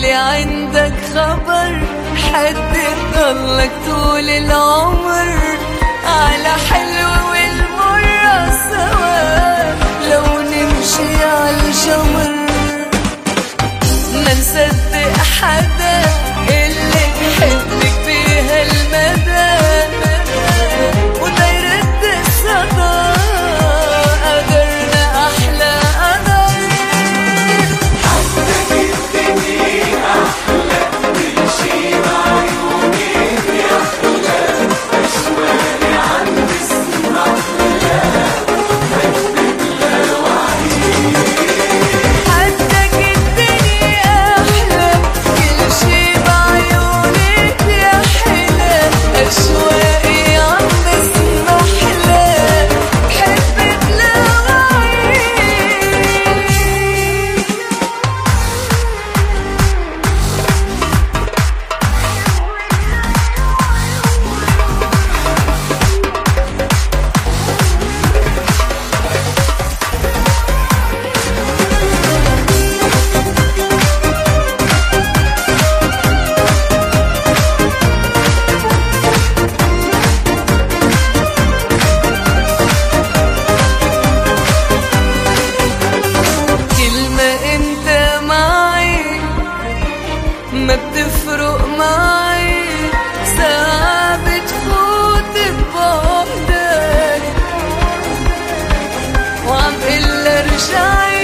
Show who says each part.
Speaker 1: قولي عندك خبر حد يضلك طول العمر على حلو والمرة سوا لو نمشي عالجمر ما نصدق حدا اللي بحبك بهالمدى وده يرد الصدى قدرنا أحلى قدر
Speaker 2: حتى جبتني أحلى كل شي بعيونك يحلى أشواقي عند اسم أحلى بكتب لوعيك
Speaker 1: حتى جبتني أحلى كل شي بعيونك يحلى أشواقي عند اسم أحلى بحبك لوعيك ما بتفرق معي ساعة بتفوت ببعدك وعم قلها رجعي